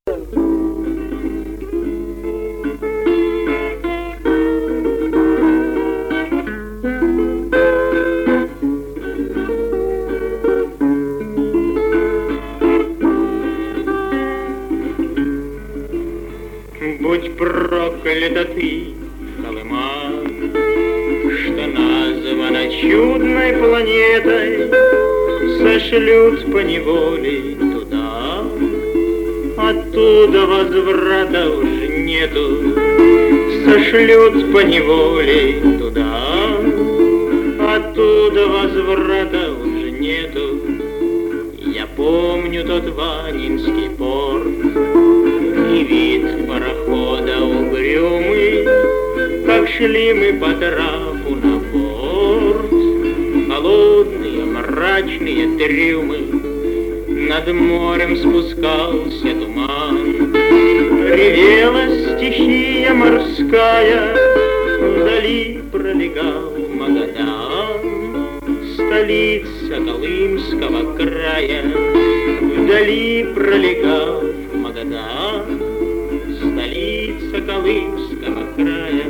Будь проклята ты, Колыма, что названа чудной планетой, сошлют поневоле туда, оттуда возврата уж нету. Сошлют поневоле туда, оттуда возврата уж нету. Я помню тот Ванинский порт и вид парохода угрюмый, как шли мы по трапу на борт. Холодные, мрачные трюмы, над морем спускался туман. Ревела стихия морская, вдали пролегал Магадан. Столица Колымского края, вдали пролегал Магадан. Столица Колымского края.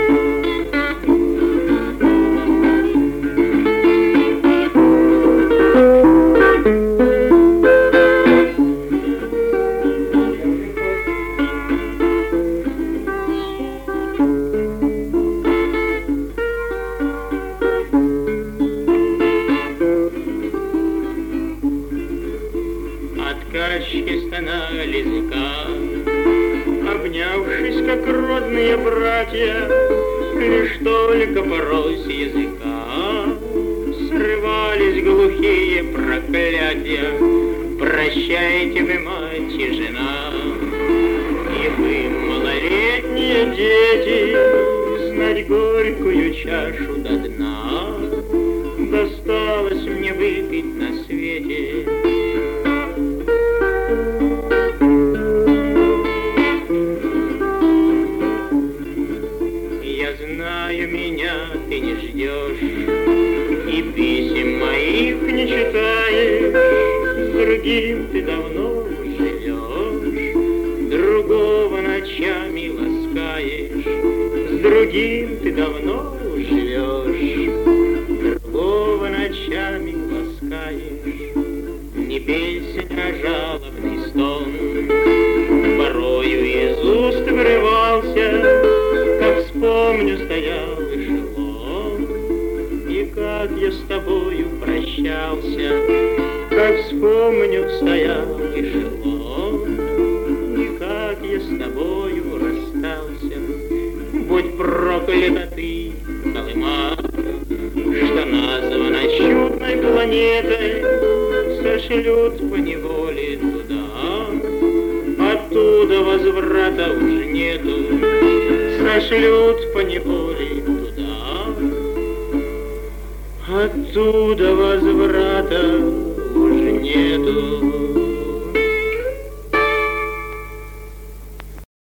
Качки стонали языка, обнявшись, как родные братья, лишь только порой с языка срывались глухие проклятия. Прощайте вы, мать и жена, и вы, малолетние дети, знать горькую чашу до дна досталось мне выпить на свете. Знаю, меня ты не ждешь, и писем моих не читаешь. С другим ты давно живешь, другого ночами ласкаешь. С другим ты давно живешь, другого ночами ласкаешь. Не песня, а жалобный стон порою из уст вырывался. Помню, стоял эшелон, и как я с тобою прощался. Как вспомню, стоял эшелон, и как я с тобою расстался. Будь проклята ты, Колыма, что названа чудной планетой, сошлют поневоле туда, оттуда возврата уж нету. Сошлют поневоле туда, оттуда возврата уже нету.